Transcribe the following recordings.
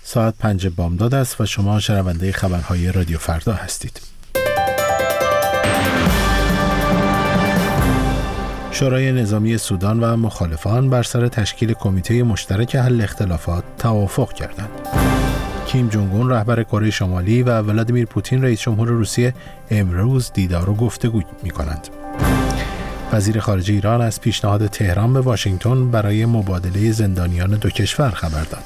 ساعت 5 بامداد است و شما شنونده خبرهای رادیو فردا هستید. شورای نظامی سودان و مخالفان بر سر تشکیل کمیته مشترک حل اختلافات توافق کردند. کیم جونگ اون رهبر کره شمالی و ولادیمیر پوتین رئیس جمهور روسیه امروز دیدار و گفتگو می‌کنند. وزیر خارجه ایران از پیشنهاد تهران به واشنگتن برای مبادله زندانیان دو کشور خبر داد.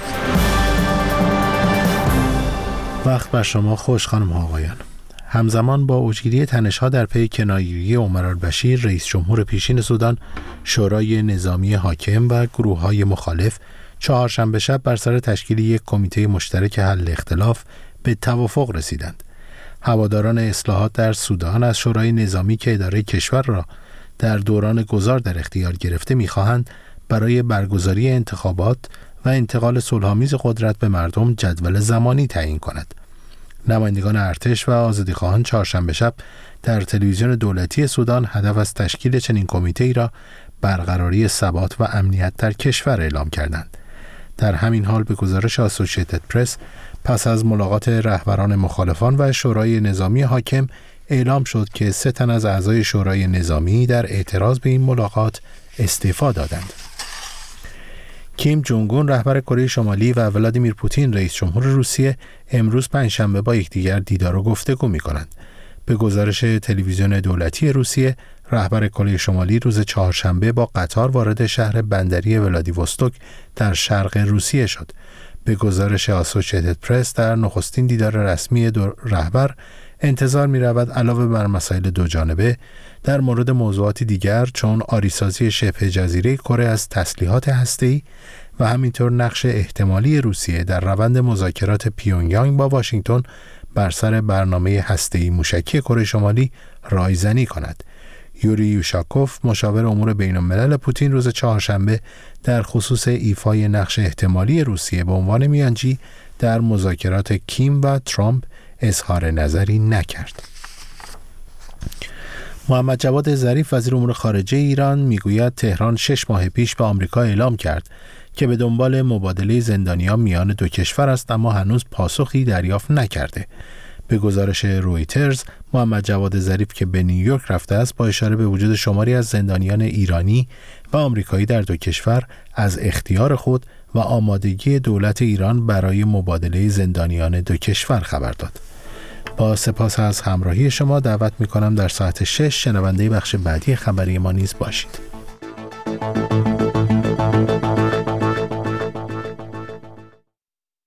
وقت بر شما خوش خانم ها آقایان. همزمان با اوجگیری تنش‌ها در پی کناره‌گیری عمر البشیر رئیس جمهور پیشین سودان، شورای نظامی حاکم و گروه‌های مخالف چهارشنبه شب بر سر تشکیل یک کمیته مشترک حل اختلاف به توافق رسیدند. هواداران اصلاحات در سودان از شورای نظامی که اداره کشور را در دوران گذار در اختیار گرفته می‌خواهند برای برگزاری انتخابات و انتقال صلح‌آمیز قدرت به مردم جدول زمانی تعیین کند. نمایندگان ارتش و آزادیخواهان چهارشنبه شب در تلویزیون دولتی سودان هدف از تشکیل چنین کمیته‌ای را برقراری ثبات و امنیت در کشور اعلام کردند. در همین حال به گزارش آسوشییتد پرس پس از ملاقات رهبران مخالفان و شورای نظامی حاکم اعلام شد که 3 تن از اعضای شورای نظامی در اعتراض به این ملاقات استعفا دادند. کیم جونگ اون رهبر کره شمالی و ولادیمیر پوتین رئیس جمهور روسیه امروز پنجشنبه با یکدیگر دیدار و گفتگو می‌کنند. به گزارش تلویزیون دولتی روسیه، رهبر کره شمالی روز چهارشنبه با قطار وارد شهر بندری ولادیوستوک در شرق روسیه شد. به گزارش آسوشییتد پرس در نخستین دیدار رسمی رهبر انتظار می‌رود علاوه بر مسائل دو جانبه در مورد موضوعاتی دیگر چون آریسازی شبه جزیره کره از تسلیحات هسته‌ای و همینطور نقش احتمالی روسیه در روند مذاکرات پیونگیانگ با واشنگتن بر سر برنامه هسته‌ای موشکی کره شمالی رایزنی کند. یوری یوشاکوف مشاور امور بین‌الملل پوتین روز چهارشنبه در خصوص ایفای نقش احتمالی روسیه به عنوان میانجی در مذاکرات کیم و ترامپ اظهار نظری نکرد. محمد جواد ظریف وزیر امور خارجه ایران میگوید تهران 6 ماه پیش به آمریکا اعلام کرد که به دنبال مبادله زندانیان میان دو کشور است اما هنوز پاسخی دریافت نکرده. به گزارش رویترز محمد جواد ظریف که به نیویورک رفته است با اشاره به وجود شماری از زندانیان ایرانی و آمریکایی در دو کشور از اختیار خود و آمادگی دولت ایران برای مبادله زندانیان دو کشور خبر داد. با سپاس از همراهی شما دعوت می‌کنم در ساعت 6 شنونده بخش بعدی خبری ما نیز باشید.